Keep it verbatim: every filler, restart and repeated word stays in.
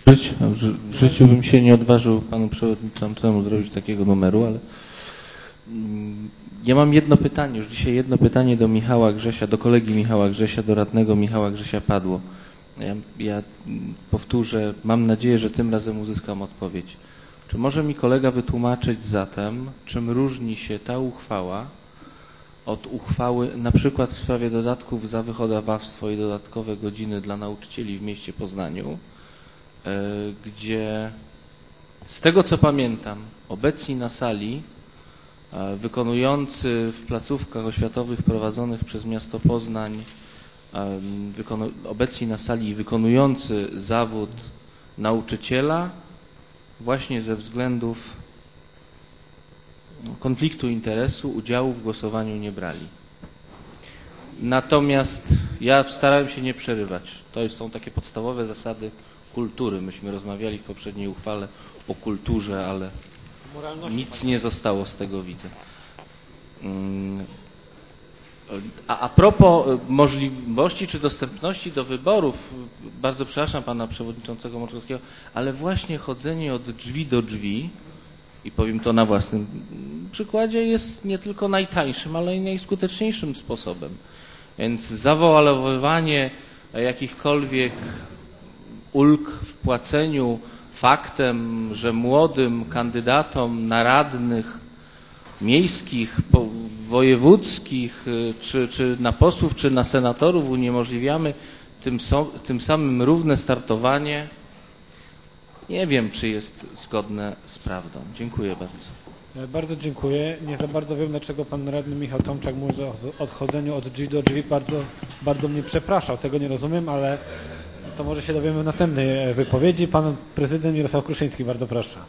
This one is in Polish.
W życiu bym się nie odważył panu przewodniczącemu zrobić takiego numeru, ale ja mam jedno pytanie, już dzisiaj jedno pytanie do Michała Grzesia, do kolegi Michała Grzesia, do radnego Michała Grzesia padło. Ja, ja powtórzę, mam nadzieję, że tym razem uzyskam odpowiedź. Czy może mi kolega wytłumaczyć zatem, czym różni się ta uchwała od uchwały na przykład w sprawie dodatków za wychowawstwo i dodatkowe godziny dla nauczycieli w mieście Poznaniu, gdzie z tego co pamiętam obecni na sali wykonujący w placówkach oświatowych prowadzonych przez miasto Poznań obecni na sali wykonujący zawód nauczyciela właśnie ze względów konfliktu interesu udziału w głosowaniu nie brali. Natomiast ja starałem się nie przerywać. To są takie podstawowe zasady kultury. Myśmy rozmawiali w poprzedniej uchwale o kulturze, ale nic nie zostało z tego, widzę. A, a propos możliwości czy dostępności do wyborów, bardzo przepraszam pana przewodniczącego Moczkowskiego, ale właśnie chodzenie od drzwi do drzwi, i powiem to na własnym przykładzie, jest nie tylko najtańszym, ale i najskuteczniejszym sposobem. Więc zawoalowywanie jakichkolwiek ulg w płaceniu faktem, że młodym kandydatom na radnych miejskich, wojewódzkich, czy, czy na posłów, czy na senatorów uniemożliwiamy tym, so, tym samym równe startowanie, nie wiem, czy jest zgodne z prawdą. Dziękuję bardzo. Bardzo dziękuję. Nie za bardzo wiem, dlaczego pan radny Michał Tomczak mówi o odchodzeniu od drzwi do drzwi. Bardzo, bardzo mnie przepraszał. Tego nie rozumiem, ale to może się dowiemy w następnej wypowiedzi. Pan prezydent Mirosław Kruszyński, bardzo proszę.